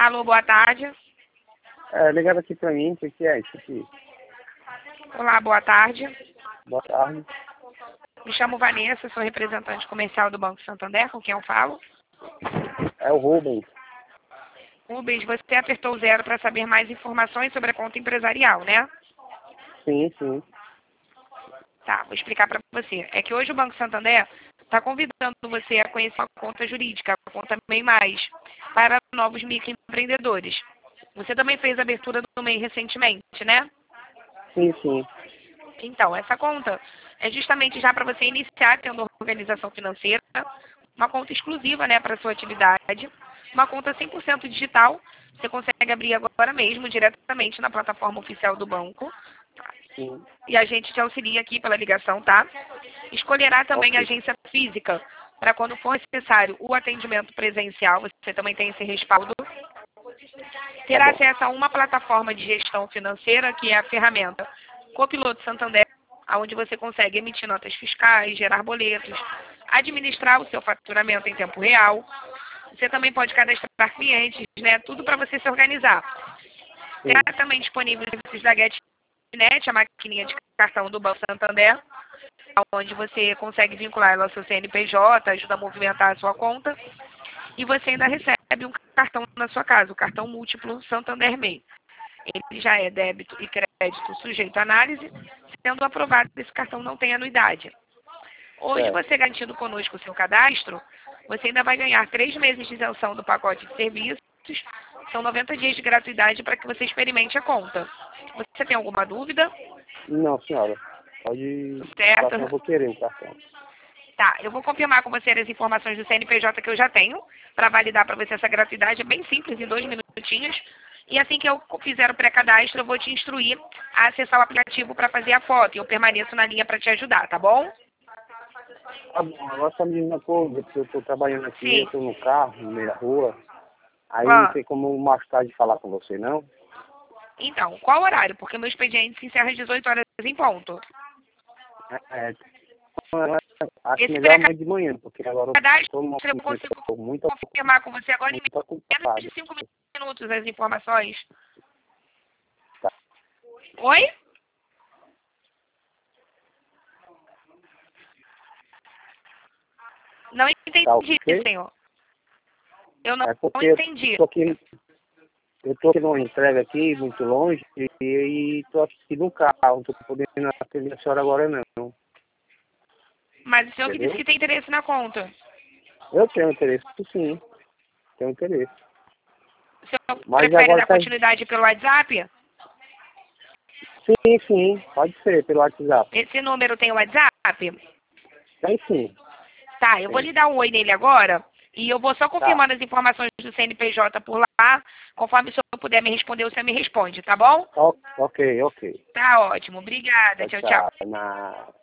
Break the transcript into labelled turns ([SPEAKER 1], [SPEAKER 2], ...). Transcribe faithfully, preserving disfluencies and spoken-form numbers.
[SPEAKER 1] Alô, boa tarde.
[SPEAKER 2] É, ligaram aqui pra mim, o que, que é isso aqui?
[SPEAKER 1] Olá, boa tarde.
[SPEAKER 2] Boa tarde.
[SPEAKER 1] Me chamo Vanessa, sou representante comercial do Banco Santander, com quem eu falo.
[SPEAKER 2] É o Rubens.
[SPEAKER 1] Rubens, você apertou o zero para saber mais informações sobre a conta empresarial, né?
[SPEAKER 2] Sim, sim.
[SPEAKER 1] Tá, vou explicar para você. É que hoje o Banco Santander está convidando você a conhecer a conta jurídica, a conta MEI Mais, para novos microempreendedores. Você também fez a abertura do MEI recentemente, né?
[SPEAKER 2] Sim, sim.
[SPEAKER 1] Então, essa conta é justamente já para você iniciar tendo organização financeira, uma conta exclusiva, né, para sua atividade, uma conta cem por cento digital, você consegue abrir agora mesmo diretamente na plataforma oficial do banco.
[SPEAKER 2] Sim.
[SPEAKER 1] E a gente te auxilia aqui pela ligação, tá? Escolherá também a
[SPEAKER 2] Ok.
[SPEAKER 1] agência física para quando for necessário o atendimento presencial, você também tem esse respaldo. Terá
[SPEAKER 2] Tá bom.
[SPEAKER 1] acesso a uma plataforma de gestão financeira, que é a ferramenta Copiloto Santander, onde você consegue emitir notas fiscais, gerar boletos, administrar o seu faturamento em tempo real. Você também pode cadastrar clientes, né? Tudo para você se organizar.
[SPEAKER 2] Sim.
[SPEAKER 1] Terá também disponível os serviços da GetNet, a maquininha de cartão do Banco Santander, onde você consegue vincular ela ao seu C N P J, ajuda a movimentar a sua conta. E você ainda recebe um cartão na sua casa, o cartão múltiplo Santander MEI. Ele já é débito e crédito sujeito à análise, sendo aprovado que esse cartão não tem anuidade. Hoje,
[SPEAKER 2] Certo.
[SPEAKER 1] você garantindo conosco o seu cadastro, você ainda vai ganhar três meses de isenção do pacote de serviços, são noventa dias de gratuidade para que você experimente a conta. Você tem alguma dúvida?
[SPEAKER 2] Não, senhora. Pode...
[SPEAKER 1] Certo.
[SPEAKER 2] Eu vou querer o cartão.
[SPEAKER 1] Tá, eu vou confirmar com você as informações do C N P J que eu já tenho, para validar para você essa gratuidade, é bem simples, em dois minutinhos. E assim que eu fizer o pré-cadastro, eu vou te instruir a acessar o aplicativo para fazer a foto. E eu permaneço na linha para te ajudar, tá bom?
[SPEAKER 2] Tá bom, agora só me diz uma coisa, porque eu tô trabalhando aqui,
[SPEAKER 1] Sim.
[SPEAKER 2] eu tô no carro, no meio da rua. Aí não
[SPEAKER 1] Ah,
[SPEAKER 2] tem como mais tarde falar com você, não?
[SPEAKER 1] então, qual horário? Porque meu expediente se encerra às dezoito horas em ponto.
[SPEAKER 2] É, é, acho
[SPEAKER 1] Esse
[SPEAKER 2] melhor amanhã de manhã, porque agora eu
[SPEAKER 1] pré-cadastro
[SPEAKER 2] tô,
[SPEAKER 1] eu consigo
[SPEAKER 2] tô muito,
[SPEAKER 1] confirmar com você agora em
[SPEAKER 2] muito
[SPEAKER 1] menos
[SPEAKER 2] ocupado.
[SPEAKER 1] de cinco minutos as informações.
[SPEAKER 2] Tá.
[SPEAKER 1] Oi? Não entendi,
[SPEAKER 2] Tá ok?
[SPEAKER 1] senhor. Eu não,
[SPEAKER 2] É
[SPEAKER 1] não
[SPEAKER 2] porque eu
[SPEAKER 1] entendi.
[SPEAKER 2] tô aqui, eu tô aqui numa entrega aqui, muito longe, e, e tô aqui no carro, não tô podendo atender a senhora agora não,
[SPEAKER 1] Mas o senhor que disse
[SPEAKER 2] entendeu?
[SPEAKER 1] que tem interesse na conta.
[SPEAKER 2] Eu tenho interesse, sim, tenho interesse.
[SPEAKER 1] O senhor
[SPEAKER 2] Mas
[SPEAKER 1] prefere
[SPEAKER 2] agora
[SPEAKER 1] dar
[SPEAKER 2] tá...
[SPEAKER 1] continuidade pelo WhatsApp?
[SPEAKER 2] Sim, sim, pode ser, pelo WhatsApp.
[SPEAKER 1] Esse número tem WhatsApp?
[SPEAKER 2] Tem sim,
[SPEAKER 1] Tá, eu vou
[SPEAKER 2] tem.
[SPEAKER 1] lhe dar um oi nele agora. E eu vou só
[SPEAKER 2] Tá,
[SPEAKER 1] confirmando as informações do C N P J por lá. Conforme o senhor puder me responder, o senhor me responde, tá bom?
[SPEAKER 2] O- ok, ok.
[SPEAKER 1] Tá ótimo. Obrigada.
[SPEAKER 2] Tchau,
[SPEAKER 1] Tchau, tchau.
[SPEAKER 2] tchau. Na...